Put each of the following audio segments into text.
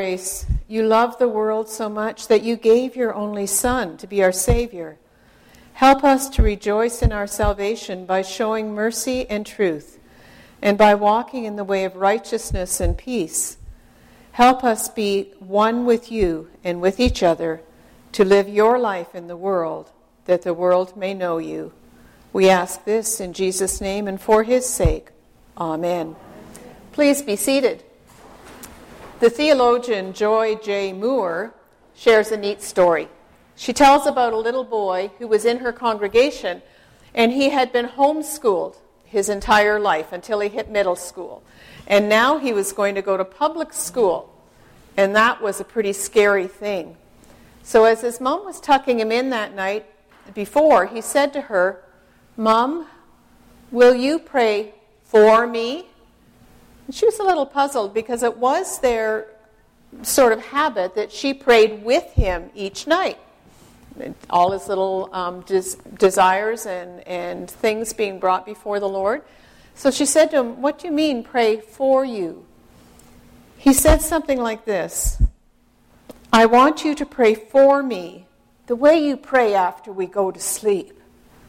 grace, you love the world so much that you gave your only Son to be our Savior. Help us to rejoice in our salvation by showing mercy and truth, and by walking in the way of righteousness and peace. Help us be one with you and with each other to live your life in the world, that the world may know you. We ask this in Jesus' name and for his sake. Amen. Please be seated. The theologian Joy J. Moore shares a neat story. She tells about a little boy who was in her congregation, and he had been homeschooled his entire life until he hit middle school. And now he was going to go to public school, and that was a pretty scary thing. So as his mom was tucking him in that night before, he said to her, "Mom, will you pray for me?" And she was a little puzzled because it was their sort of habit that she prayed with him each night. All his little desires and things being brought before the Lord. So she said to him, "What do you mean, pray for you?" He said something like this: "I want you to pray for me the way you pray after we go to sleep."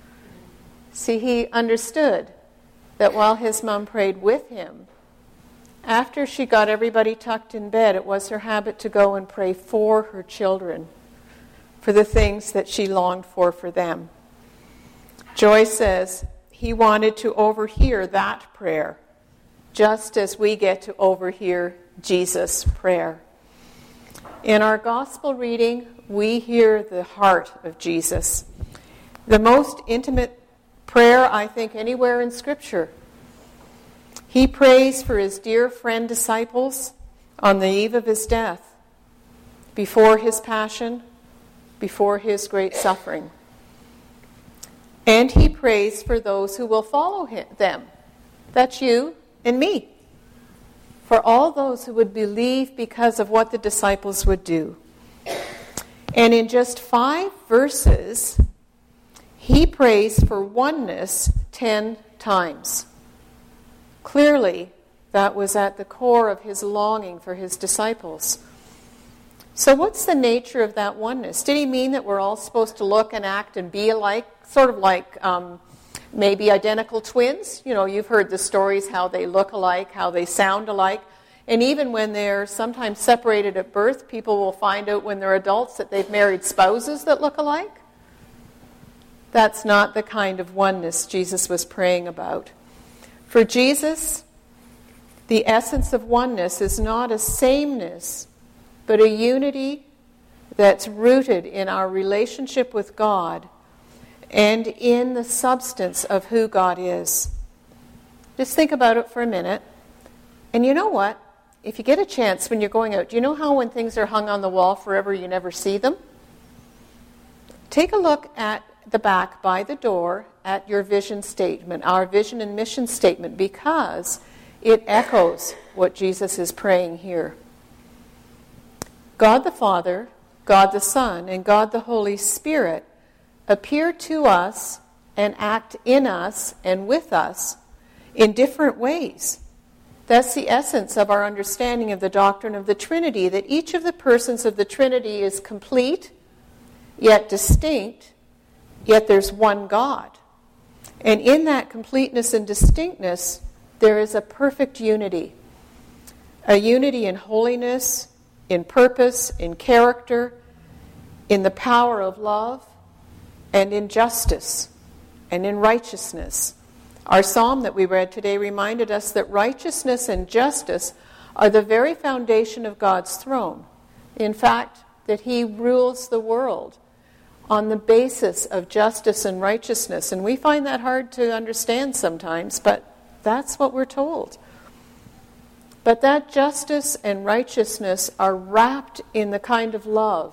See, he understood that while his mom prayed with him, after she got everybody tucked in bed, it was her habit to go and pray for her children, for the things that she longed for them. Joy says he wanted to overhear that prayer, just as we get to overhear Jesus' prayer. In our gospel reading, we hear the heart of Jesus. The most intimate prayer, I think, anywhere in Scripture. He prays for his dear friend disciples on the eve of his death, before his passion, before his great suffering. And he prays for those who will follow them. That's you and me. For all those who would believe because of what the disciples would do. And in just 5 verses, he prays for oneness 10 times. Clearly, that was at the core of his longing for his disciples. So what's the nature of that oneness? Did he mean that we're all supposed to look and act and be alike, sort of like maybe identical twins? You know, you've heard the stories how they look alike, how they sound alike. And even when they're sometimes separated at birth, people will find out when they're adults that they've married spouses that look alike. That's not the kind of oneness Jesus was praying about. For Jesus, the essence of oneness is not a sameness, but a unity that's rooted in our relationship with God and in the substance of who God is. Just think about it for a minute. And you know what? If you get a chance when you're going out, do you know how when things are hung on the wall forever, you never see them? Take a look at the back by the door at your vision statement, our vision and mission statement, because it echoes what Jesus is praying here. God the Father, God the Son, and God the Holy Spirit appear to us and act in us and with us in different ways. That's the essence of our understanding of the doctrine of the Trinity, that each of the persons of the Trinity is complete, yet distinct, yet there's one God. And in that completeness and distinctness, there is a perfect unity. A unity in holiness, in purpose, in character, in the power of love, and in justice, and in righteousness. Our psalm that we read today reminded us that righteousness and justice are the very foundation of God's throne. In fact, that he rules the world on the basis of justice and righteousness. And we find that hard to understand sometimes, but that's what we're told. But that justice and righteousness are wrapped in the kind of love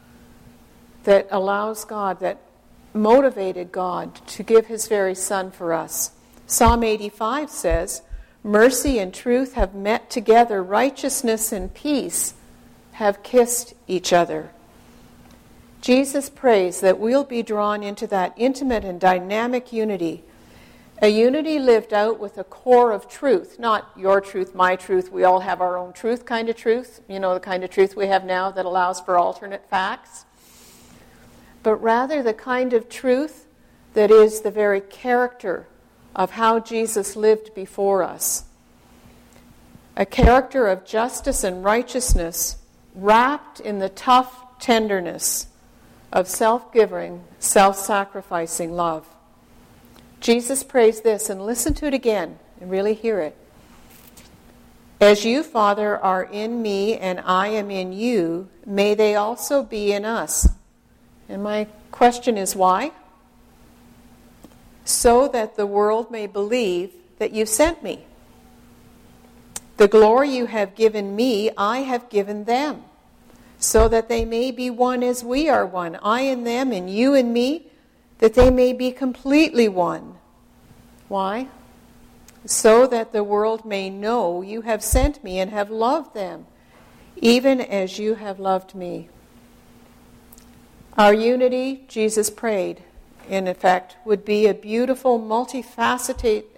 that allows God, that motivated God to give his very Son for us. Psalm 85 says, "Mercy and truth have met together, righteousness and peace have kissed each other." Jesus prays that we'll be drawn into that intimate and dynamic unity A unity lived out with a core of truth, not your truth, my truth, we all have our own truth kind of truth, the kind of truth we have now that allows for alternate facts, but rather the kind of truth that is the very character of how Jesus lived before us. A character of justice and righteousness wrapped in the tough tenderness of self-giving, self-sacrificing love. Jesus prays this, and listen to it again and really hear it. As you, Father, are in me and I am in you, may they also be in us. And my question is why? So that the world may believe that you sent me. The glory you have given me, I have given them, so that they may be one as we are one, I and them and you and me, that they may be completely one. Why? So that the world may know you have sent me and have loved them, even as you have loved me. Our unity, Jesus prayed, in effect, would be a beautiful, multifaceted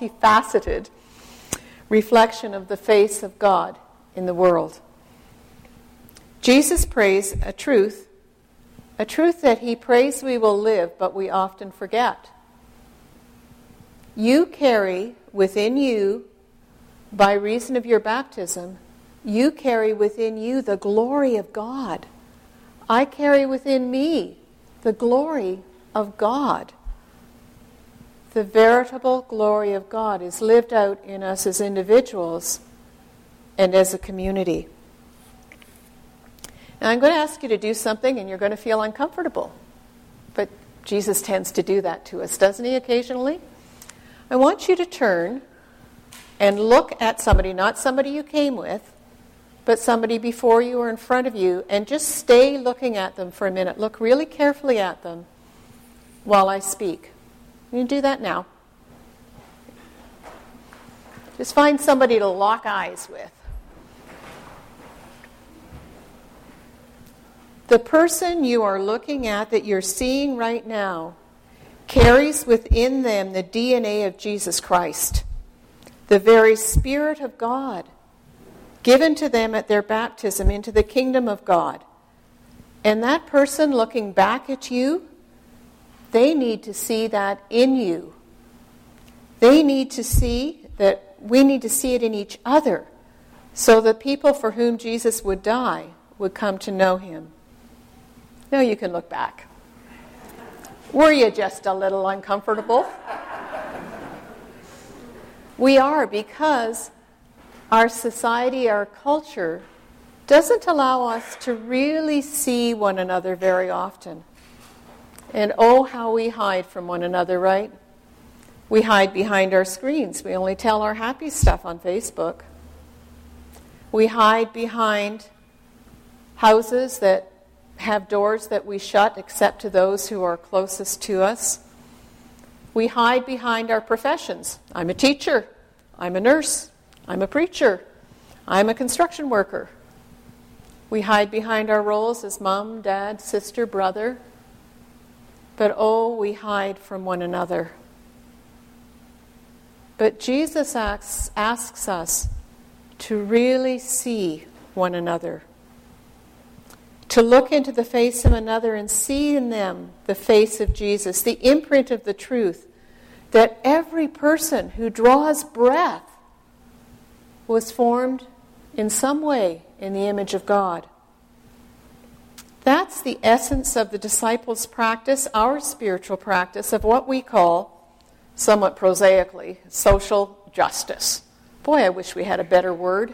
reflection of the face of God in the world. Jesus prays a truth that he prays we will live, but we often forget. You carry within you, by reason of your baptism, you carry within you the glory of God. I carry within me the glory of God. The veritable glory of God is lived out in us as individuals and as a community. Now I'm going to ask you to do something and you're going to feel uncomfortable. But Jesus tends to do that to us, doesn't he, occasionally? I want you to turn and look at somebody, not somebody you came with, but somebody before you or in front of you, and just stay looking at them for a minute. Look really carefully at them while I speak. You do that now. Just find somebody to lock eyes with. The person you are looking at, that you're seeing right now, carries within them the DNA of Jesus Christ, the very Spirit of God, given to them at their baptism into the kingdom of God. And that person looking back at you, they need to see that in you. They need to see that we need to see it in each other, so the people for whom Jesus would die would come to know him. Now you can look back. Were you just a little uncomfortable? We are, because our society, our culture, doesn't allow us to really see one another very often. And oh, how we hide from one another, right? We hide behind our screens. We only tell our happy stuff on Facebook. We hide behind houses that have doors that we shut except to those who are closest to us. We hide behind our professions. I'm a teacher. I'm a nurse. I'm a preacher. I'm a construction worker. We hide behind our roles as mom, dad, sister, brother. But oh, we hide from one another. But Jesus asks us to really see one another, to look into the face of another and see in them the face of Jesus, the imprint of the truth that every person who draws breath was formed in some way in the image of God. That's the essence of the disciples' practice, our spiritual practice, of what we call, somewhat prosaically, social justice. Boy, I wish we had a better word.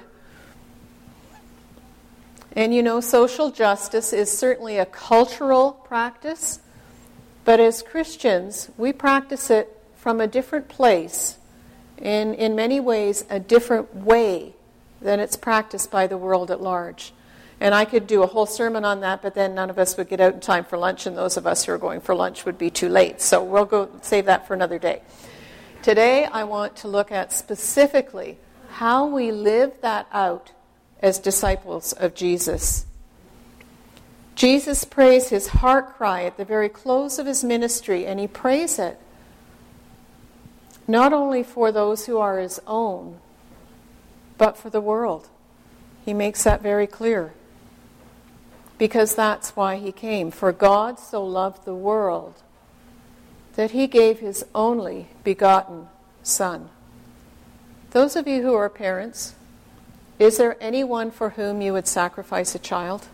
And you know, social justice is certainly a cultural practice, but as Christians, we practice it from a different place, in many ways a different way than it's practiced by the world at large. And I could do a whole sermon on that, but then none of us would get out in time for lunch, and those of us who are going for lunch would be too late. So we'll go save that for another day. Today, I want to look at specifically how we live that out as disciples of Jesus. Jesus prays his heart cry at the very close of his ministry, and he prays it not only for those who are his own, but for the world. He makes that very clear. Because that's why he came. For God so loved the world that he gave his only begotten Son. Those of you who are parents, is there anyone for whom you would sacrifice a child?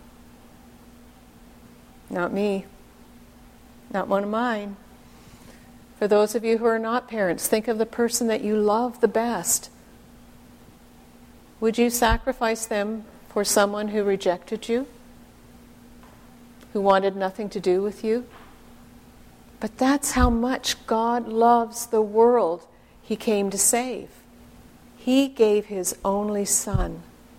Not me. Not one of mine. For those of you who are not parents, think of the person that you love the best. Would you sacrifice them for someone who rejected you? Who wanted nothing to do with you? But that's how much God loves the world he came to save. He gave his only Son.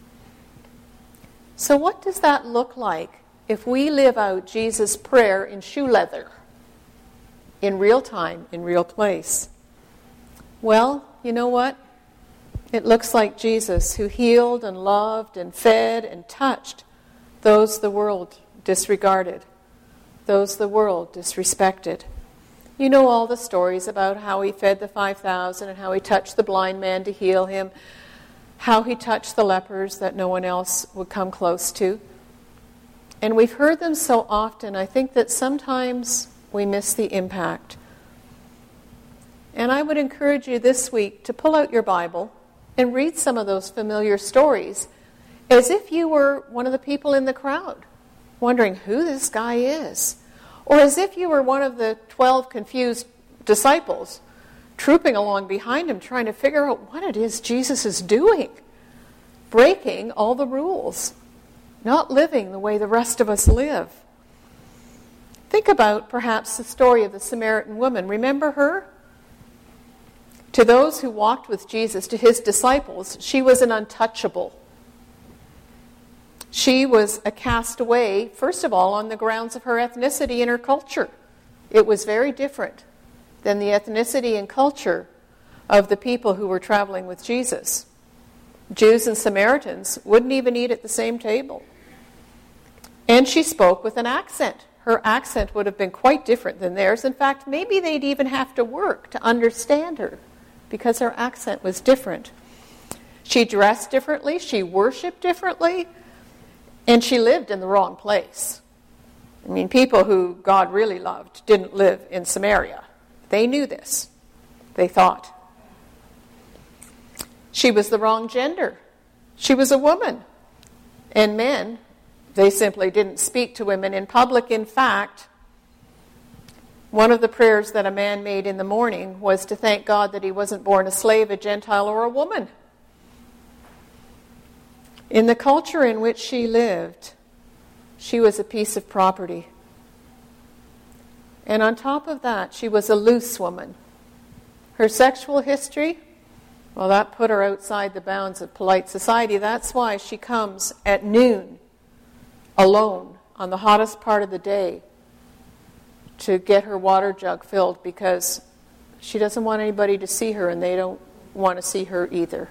So what does that look like if we live out Jesus' prayer in shoe leather? In real time, in real place? Well, you know what? It looks like Jesus, who healed and loved and fed and touched those the world disregarded, those the world disrespected. You know all the stories about how he fed the 5,000 and how he touched the blind man to heal him, how he touched the lepers that no one else would come close to. And we've heard them so often, I think that sometimes we miss the impact. And I would encourage you this week to pull out your Bible and read some of those familiar stories as if you were one of the people in the crowd, wondering who this guy is. Or as if you were one of the 12 confused disciples trooping along behind him trying to figure out what it is Jesus is doing. Breaking all the rules. Not living the way the rest of us live. Think about perhaps the story of the Samaritan woman. Remember her? To those who walked with Jesus, to his disciples, she was an untouchable. She was a castaway, first of all, on the grounds of her ethnicity and her culture. It was very different than the ethnicity and culture of the people who were traveling with Jesus. Jews and Samaritans wouldn't even eat at the same table. And she spoke with an accent. Her accent would have been quite different than theirs. In fact, maybe they'd even have to work to understand her because her accent was different. She dressed differently, she worshipped differently, and she lived in the wrong place. I mean, people who God really loved didn't live in Samaria. They knew this. They thought. She was the wrong gender. She was a woman. And men, they simply didn't speak to women in public. In fact, one of the prayers that a man made in the morning was to thank God that he wasn't born a slave, a Gentile, or a woman. In the culture in which she lived, she was a piece of property. And on top of that, she was a loose woman. Her sexual history, well, that put her outside the bounds of polite society. That's why she comes at noon, alone, on the hottest part of the day, to get her water jug filled, because she doesn't want anybody to see her, and they don't want to see her either.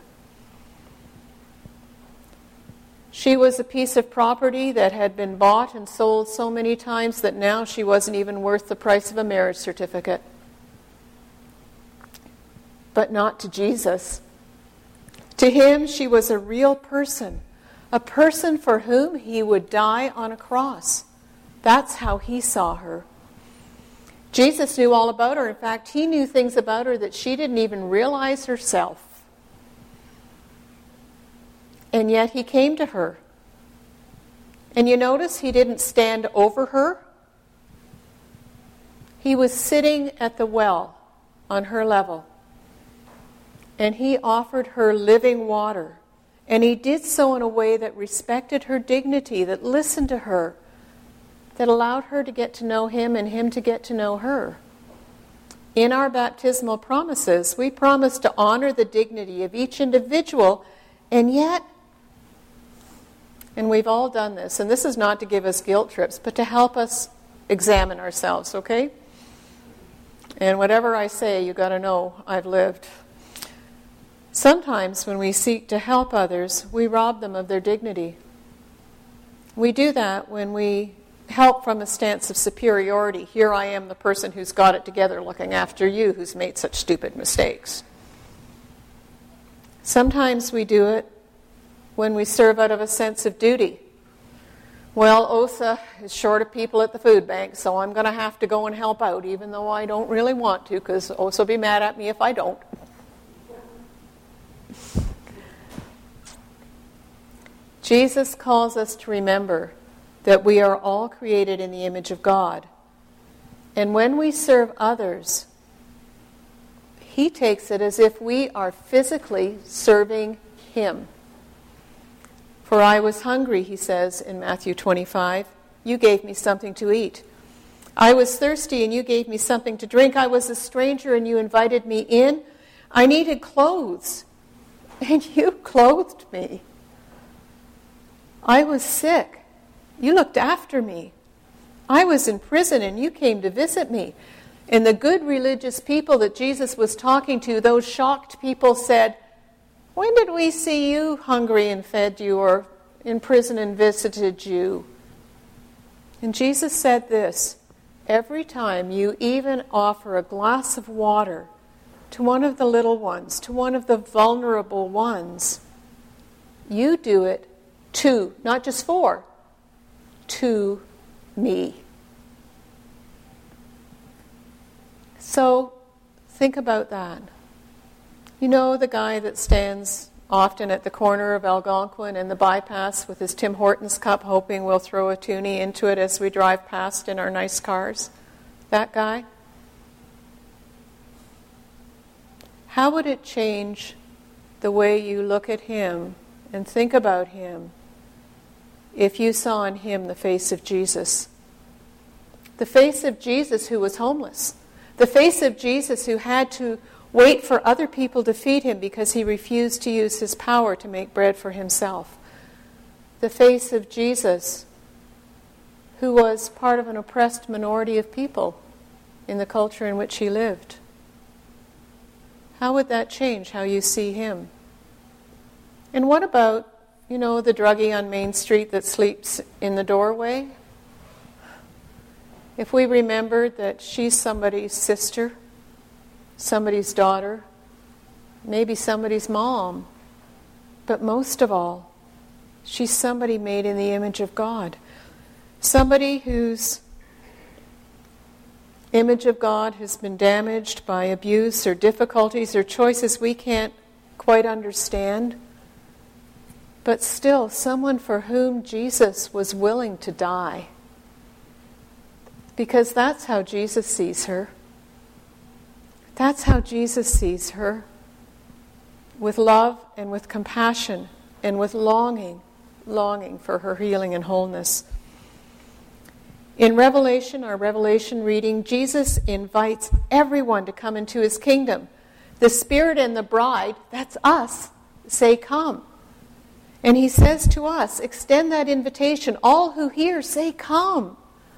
She was a piece of property that had been bought and sold so many times that now she wasn't even worth the price of a marriage certificate. But not to Jesus. To him, she was a real person, a person for whom he would die on a cross. That's how he saw her. Jesus knew all about her. In fact, he knew things about her that she didn't even realize herself. And yet he came to her. And you notice he didn't stand over her. He was sitting at the well on her level. And he offered her living water. And he did so in a way that respected her dignity, that listened to her, that allowed her to get to know him and him to get to know her. In our baptismal promises, we promise to honor the dignity of each individual, and yet, and we've all done this, and this is not to give us guilt trips, but to help us examine ourselves, okay? And whatever I say, you got to know I've lived. Sometimes when we seek to help others, we rob them of their dignity. We do that when we help from a stance of superiority. Here I am, the person who's got it together, looking after you, who's made such stupid mistakes. Sometimes we do it when we serve out of a sense of duty. Well, OSA is short of people at the food bank, so I'm going to have to go and help out, even though I don't really want to, because OSA will be mad at me if I don't. Jesus calls us to remember that we are all created in the image of God. And when we serve others, he takes it as if we are physically serving him. For I was hungry, he says in Matthew 25. You gave me something to eat. I was thirsty and you gave me something to drink. I was a stranger and you invited me in. I needed clothes and you clothed me. I was sick. You looked after me. I was in prison and you came to visit me. And the good religious people that Jesus was talking to, those shocked people said, when did we see you hungry and fed you, or in prison and visited you? And Jesus said this, every time you even offer a glass of water to one of the little ones, to one of the vulnerable ones, you do it to, not just for, to me. So think about that. You know the guy that stands often at the corner of Algonquin and the bypass with his Tim Hortons cup, hoping we'll throw a toonie into it as we drive past in our nice cars? That guy? How would it change the way you look at him and think about him if you saw in him the face of Jesus? The face of Jesus who was homeless. The face of Jesus who had to wait for other people to feed him because he refused to use his power to make bread for himself. The face of Jesus who was part of an oppressed minority of people in the culture in which he lived. How would that change how you see him? And what about, the druggie on Main Street that sleeps in the doorway? If we remembered that she's somebody's sister, somebody's daughter, maybe somebody's mom, but most of all, she's somebody made in the image of God. Somebody whose image of God has been damaged by abuse or difficulties or choices we can't quite understand, but still someone for whom Jesus was willing to die. Because that's how Jesus sees her. That's how Jesus sees her. With love and with compassion and with longing for her healing and wholeness. In Revelation, our Revelation reading, Jesus invites everyone to come into his kingdom. The Spirit and the bride, that's us, say come. And he says to us, extend that invitation. All who hear, say come.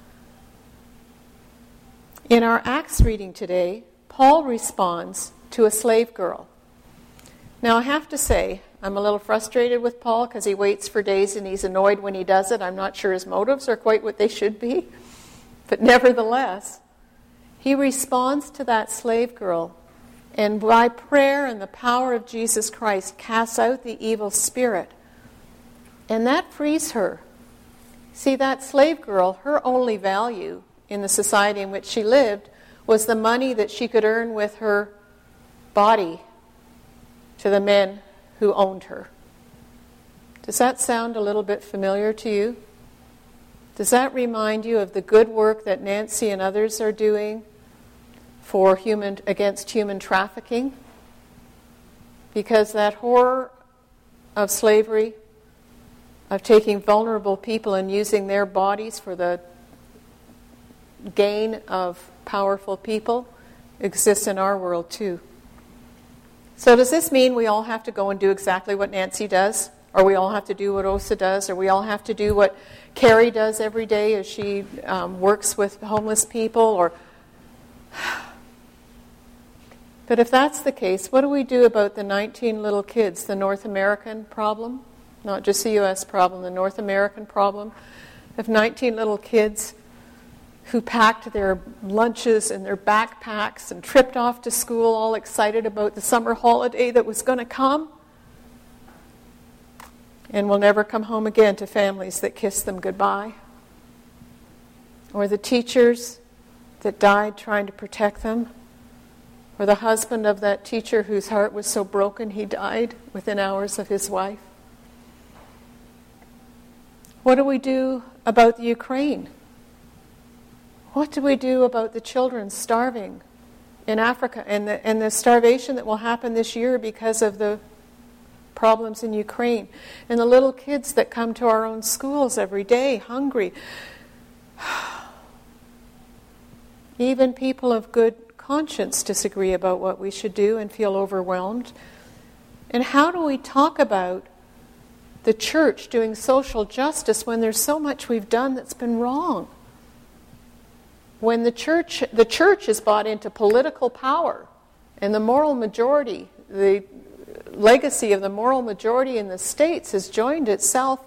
In our Acts reading today, Paul responds to a slave girl. Now I have to say, I'm a little frustrated with Paul because he waits for days and he's annoyed when he does it. I'm not sure his motives are quite what they should be. But nevertheless, he responds to that slave girl, and by prayer and the power of Jesus Christ casts out the evil spirit. And that frees her. See, that slave girl, her only value in the society in which she lived was the money that she could earn with her body to the men who owned her. Does that sound a little bit familiar to you? Does that remind you of the good work that Nancy and others are doing against human trafficking? Because that horror of slavery, of taking vulnerable people and using their bodies for the gain of powerful people, exists in our world too. So does this mean we all have to go and do exactly what Nancy does? Or we all have to do what Osa does? Or we all have to do what Carrie does every day as she works with homeless people? But if that's the case, what do we do about the 19 little kids, the North American problem? Not just the U.S. problem, the North American problem, of 19 little kids who packed their lunches and their backpacks and tripped off to school all excited about the summer holiday that was going to come, and will never come home again to families that kiss them goodbye. Or the teachers that died trying to protect them. Or the husband of that teacher whose heart was so broken he died within hours of his wife. What do we do about the Ukraine? What do we do about the children starving in Africa and the starvation that will happen this year because of the problems in Ukraine? And the little kids that come to our own schools every day hungry. Even people of good conscience disagree about what we should do and feel overwhelmed. And how do we talk about the church doing social justice when there's so much we've done that's been wrong? When the church is bought into political power, and the moral majority, the legacy of the moral majority in the States has joined itself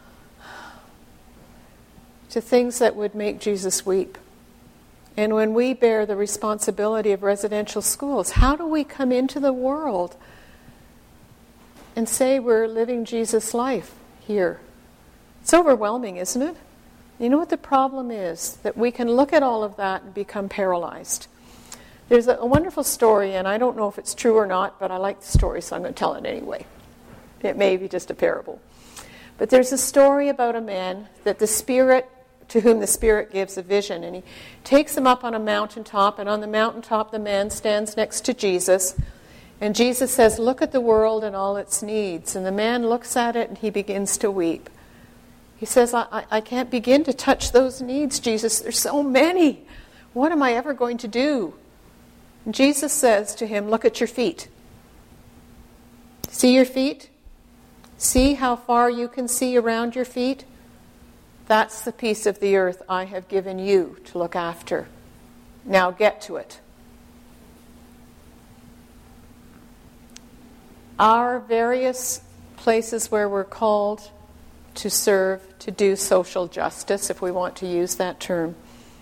to things that would make Jesus weep. And when we bear the responsibility of residential schools, how do we come into the world and say we're living Jesus' life here? It's overwhelming, isn't it? You know what the problem is? That we can look at all of that and become paralyzed. There's a wonderful story, and I don't know if it's true or not, but I like the story, so I'm going to tell it anyway. It may be just a parable. But there's a story about a man that to whom the Spirit gives a vision, and he takes him up on a mountaintop, and on the mountaintop the man stands next to Jesus, and Jesus says, "Look at the world and all its needs." And the man looks at it and he begins to weep. He says, I can't begin to touch those needs, Jesus. There's so many. What am I ever going to do? And Jesus says to him, "Look at your feet. See your feet? See how far you can see around your feet? That's the piece of the earth I have given you to look after. Now get to it." Our various places where we're called to serve, to do social justice, if we want to use that term,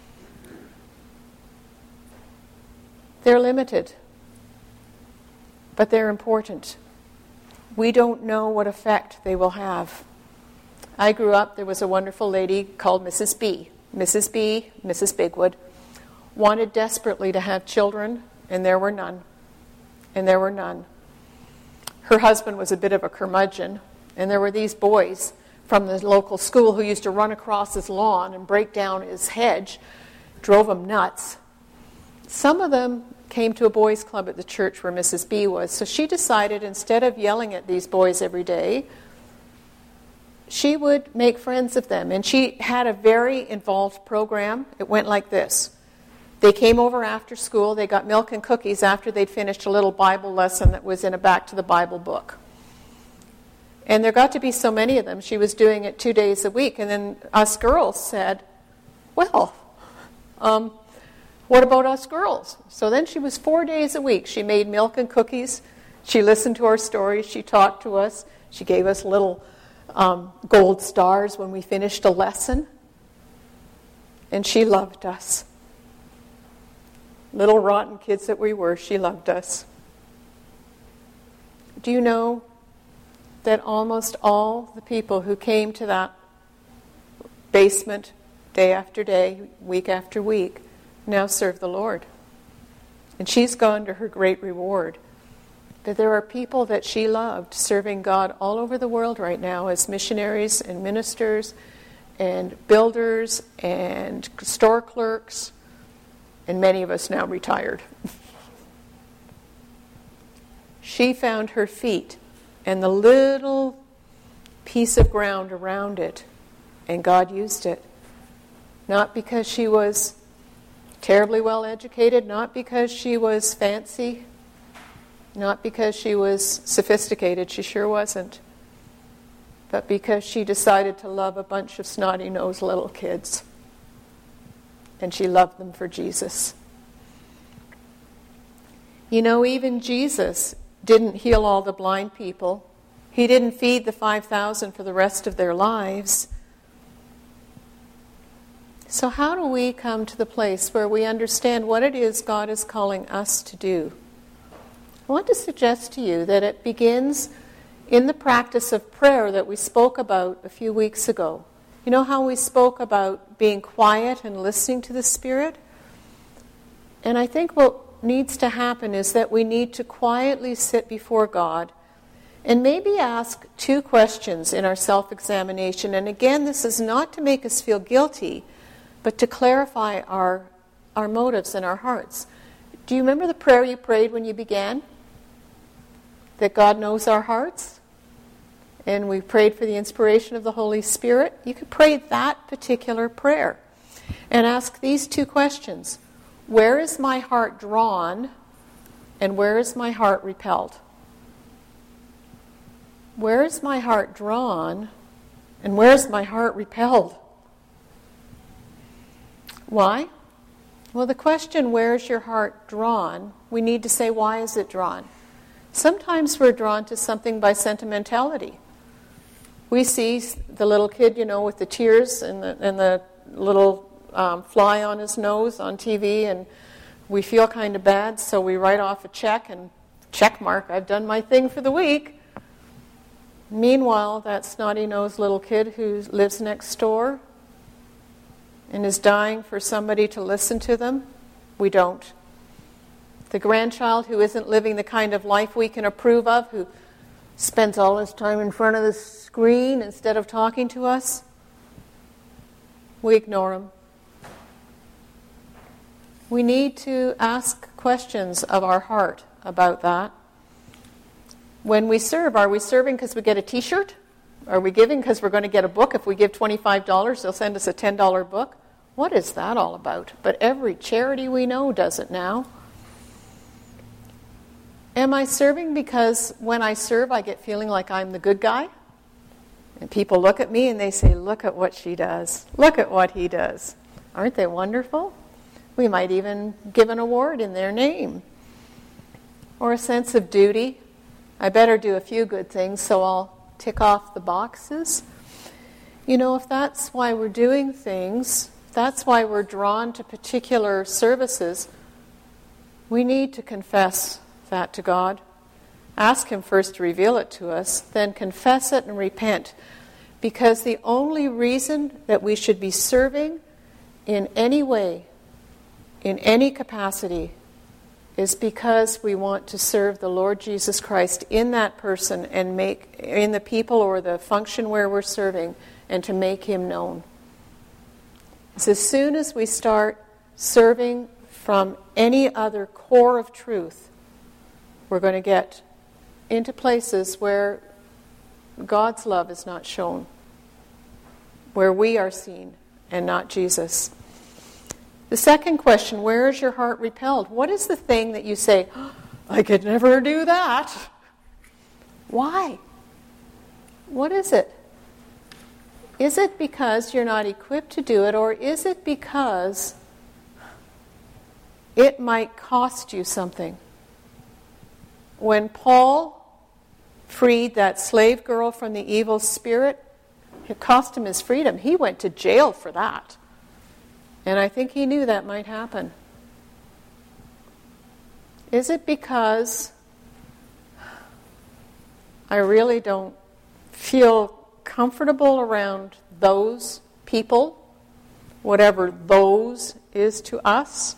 they're limited, but they're important. We don't know what effect they will have. I grew up, there was a wonderful lady called Mrs. B. Mrs. B, Mrs. Bigwood, wanted desperately to have children, and there were none. And there were none. Her husband was a bit of a curmudgeon, and there were these boys from the local school who used to run across his lawn and break down his hedge, drove him nuts. Some of them came to a boys' club at the church where Mrs. B was, so she decided instead of yelling at these boys every day, she would make friends of them. And she had a very involved program. It went like this. They came over after school, they got milk and cookies after they'd finished a little Bible lesson that was in a Back to the Bible book. And there got to be so many of them, she was doing it 2 days a week. And then us girls said, well, what about us girls? So then she was 4 days a week. She made milk and cookies. She listened to our stories. She talked to us. She gave us little gold stars when we finished a lesson. And she loved us. Little rotten kids that we were, she loved us. Do you know that almost all the people who came to that basement day after day, week after week, now serve the Lord? And she's gone to her great reward. But there are people that she loved serving God all over the world right now as missionaries and ministers and builders and store clerks, and many of us now retired. She found her feet and the little piece of ground around it, and God used it. Not because she was terribly well educated, not because she was fancy, not because she was sophisticated, she sure wasn't, but because she decided to love a bunch of snotty-nosed little kids. And she loved them for Jesus. You know, even Jesus didn't heal all the blind people. He didn't feed the 5,000 for the rest of their lives. So how do we come to the place where we understand what it is God is calling us to do? I want to suggest to you that it begins in the practice of prayer that we spoke about a few weeks ago. You know how we spoke about being quiet and listening to the Spirit? And I think what needs to happen is that we need to quietly sit before God and maybe ask 2 questions in our self-examination. And again, this is not to make us feel guilty, but to clarify our motives and our hearts. Do you remember the prayer you prayed when you began? That God knows our hearts? And we prayed for the inspiration of the Holy Spirit. You could pray that particular prayer and ask these 2 questions. Where is my heart drawn, and where is my heart repelled? Where is my heart drawn, and where is my heart repelled? Why? Well, the question, where is your heart drawn, we need to say, why is it drawn? Sometimes we're drawn to something by sentimentality. We see the little kid, with the tears and the little fly on his nose on TV, and we feel kind of bad, so we write off a check and check mark, I've done my thing for the week. Meanwhile, that snotty-nosed little kid who lives next door and is dying for somebody to listen to them, we don't. The grandchild who isn't living the kind of life we can approve of, who spends all his time in front of the screen instead of talking to us, we ignore him. We need to ask questions of our heart about that. When we serve, are we serving because we get a t-shirt? Are we giving because we're going to get a book? If we give $25, they'll send us a $10 book. What is that all about? But every charity we know does it now. Am I serving because when I serve, I get feeling like I'm the good guy? And people look at me and they say, look at what she does. Look at what he does. Aren't they wonderful? We might even give an award in their name. Or a sense of duty. I better do a few good things so I'll tick off the boxes. If that's why we're doing things, if that's why we're drawn to particular services, we need to confess that to God. Ask Him first to reveal it to us, then confess it and repent. Because the only reason that we should be serving in any way, in any capacity, is because we want to serve the Lord Jesus Christ in that person and make in the people or the function where we're serving, and to make Him known. So as soon as we start serving from any other core of truth, we're going to get into places where God's love is not shown, where we are seen and not Jesus. The second question, where is your heart repelled? What is the thing that you say, I could never do that? Why? What is it? Is it because you're not equipped to do it, or is it because it might cost you something? When Paul freed that slave girl from the evil spirit, it cost him his freedom. He went to jail for that. And I think he knew that might happen. Is it because I really don't feel comfortable around those people, whatever those is to us?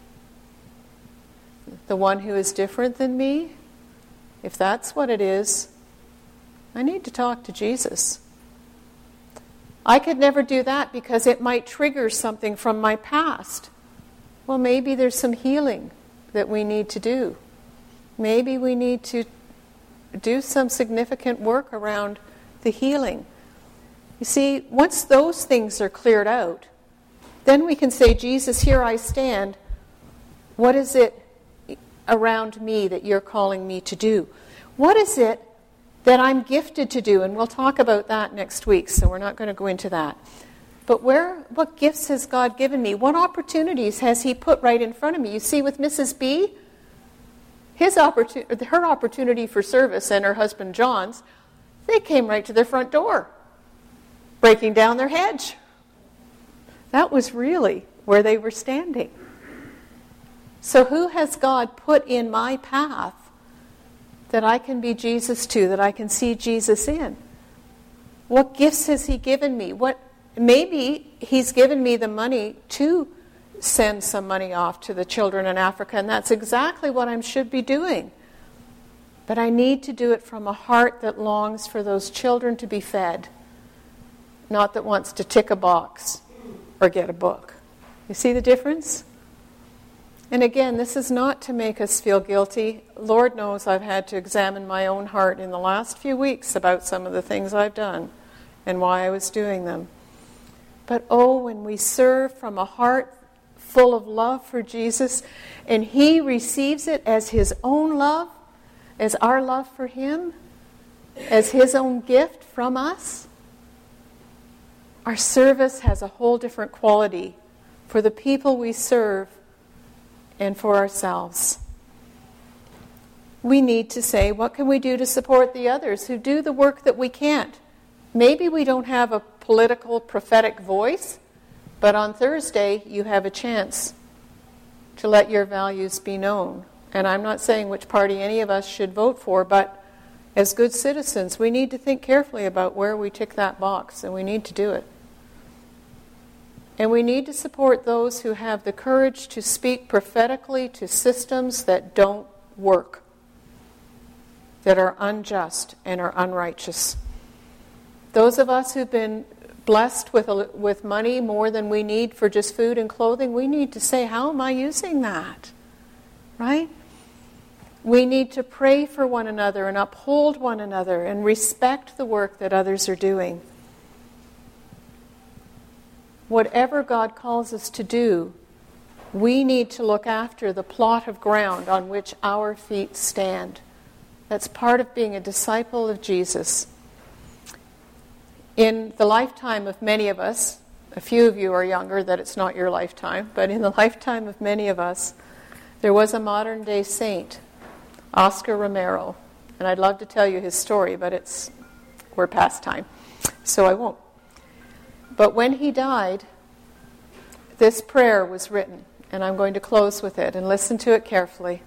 The one who is different than me? If that's what it is, I need to talk to Jesus. I could never do that because it might trigger something from my past. Well, maybe there's some healing that we need to do. Maybe we need to do some significant work around the healing. You see, once those things are cleared out, then we can say, Jesus, here I stand. What is it around me that you're calling me to do? What is it that I'm gifted to do? And we'll talk about that next week, so we're not going to go into that. But what gifts has God given me? What opportunities has He put right in front of me? You see, with Mrs. B, her opportunity for service and her husband John's, they came right to their front door, breaking down their hedge. That was really where they were standing. So who has God put in my path that I can be Jesus to, that I can see Jesus in? What gifts has He given me? Maybe He's given me the money to send some money off to the children in Africa, and that's exactly what I should be doing. But I need to do it from a heart that longs for those children to be fed, not that wants to tick a box or get a book. You see the difference? And again, this is not to make us feel guilty. Lord knows I've had to examine my own heart in the last few weeks about some of the things I've done and why I was doing them. But when we serve from a heart full of love for Jesus, and He receives it as His own love, as our love for Him, as His own gift from us, our service has a whole different quality for the people we serve and for ourselves. We need to say, what can we do to support the others who do the work that we can't? Maybe we don't have a political, prophetic voice, but on Thursday you have a chance to let your values be known. And I'm not saying which party any of us should vote for, but as good citizens, we need to think carefully about where we tick that box, and we need to do it. And we need to support those who have the courage to speak prophetically to systems that don't work, that are unjust and are unrighteous. Those of us who've been blessed with money more than we need for just food and clothing, we need to say, how am I using that? Right? We need to pray for one another and uphold one another and respect the work that others are doing. Whatever God calls us to do, we need to look after the plot of ground on which our feet stand. That's part of being a disciple of Jesus. In the lifetime of many of us, a few of you are younger, that it's not your lifetime, but in the lifetime of many of us, there was a modern-day saint, Oscar Romero. And I'd love to tell you his story, but we're past time, so I won't. But when he died, this prayer was written, and I'm going to close with it, and listen to it carefully.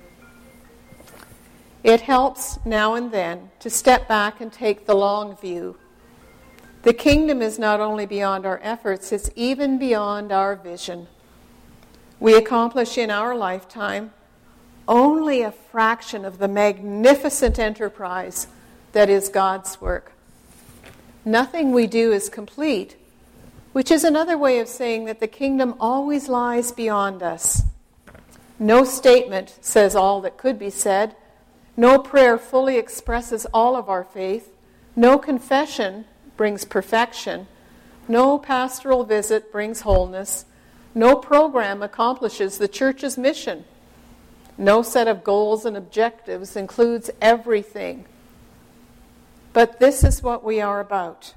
It helps now and then to step back and take the long view. The kingdom is not only beyond our efforts, it's even beyond our vision. We accomplish in our lifetime only a fraction of the magnificent enterprise that is God's work. Nothing we do is complete, which is another way of saying that the kingdom always lies beyond us. No statement says all that could be said. No prayer fully expresses all of our faith. No confession brings perfection. No pastoral visit brings wholeness. No program accomplishes the church's mission. No set of goals and objectives includes everything. But this is what we are about.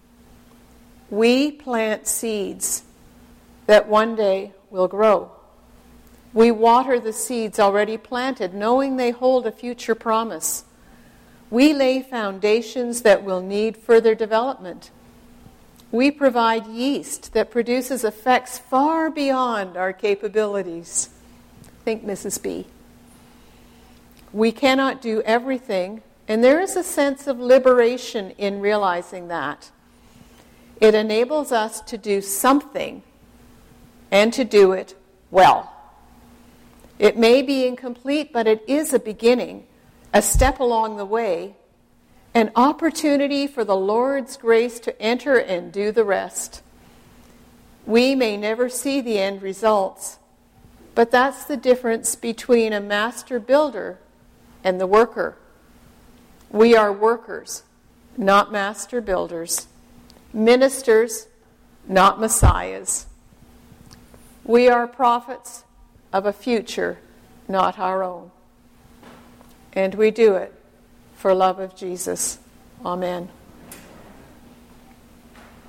We plant seeds that one day will grow. We water the seeds already planted, knowing they hold a future promise. We lay foundations that will need further development. We provide yeast that produces effects far beyond our capabilities. Think Mrs. B. We cannot do everything, and there is a sense of liberation in realizing that. It enables us to do something and to do it well. It may be incomplete, but it is a beginning, a step along the way, an opportunity for the Lord's grace to enter and do the rest. We may never see the end results, but that's the difference between a master builder and the worker. We are workers, not master builders. Ministers, not messiahs. We are prophets of a future, not our own. And we do it for love of Jesus. Amen.